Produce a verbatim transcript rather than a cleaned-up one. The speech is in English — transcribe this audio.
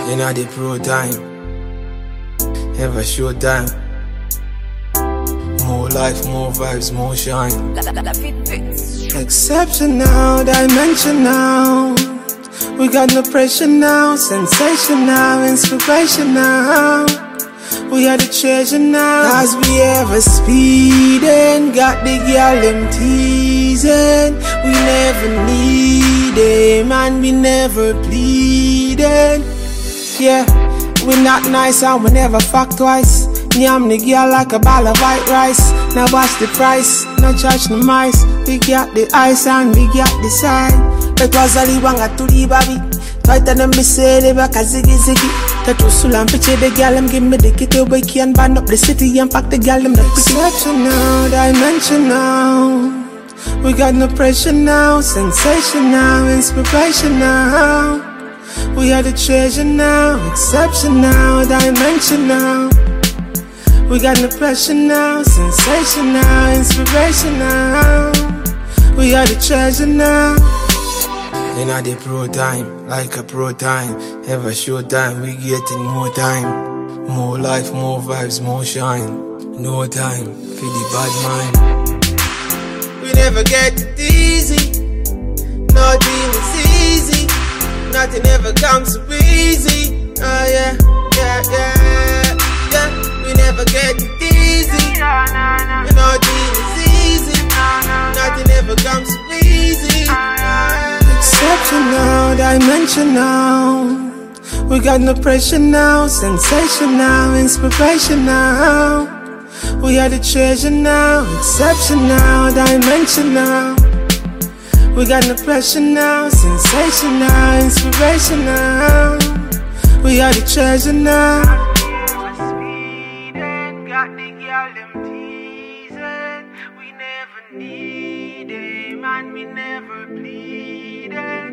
In the pro time, ever show time. More life, more vibes, more shine. Exceptional, dimensional. We got no pressure now, sensational, inspirational. We are the treasure now. As we ever speeding, got the girl them teasing. We never need them and we never pleading. Yeah, we not nice and we never fuck twice. Yam the girl like a ball of white rice. Now watch the price, no charge no mice. We got the ice and we got the sign. It was a liwanga to the baby. Tighter than me say they back a ziggy ziggy. Tattoo sulam picture the girl them give me the kitty. We can burn up the city and pack the girl them the exceptional, dimensional. We got no pressure now, sensational, inspirational. We are the treasure now, exceptional, dimensional. We got no pressure now, sensational, inspirational. We are the treasure now. In the pro time, like a pro time. Ever show time, we getting more time. More life, more vibes, more shine. No time for the bad mind. We never get it easy. Nothing is easy. Nothing ever comes so easy. Oh yeah, yeah, yeah, yeah. We never get it easy. Nothing is easy. Nothing ever comes so easy. Exceptional, dimensional. We got no pressure now, sensational, inspirational. We are the treasure now, exceptional, dimensional. We got no pressure now, sensational, inspirational. We are the treasure now. Got the girl them teasing. We never need them and we never bleed them.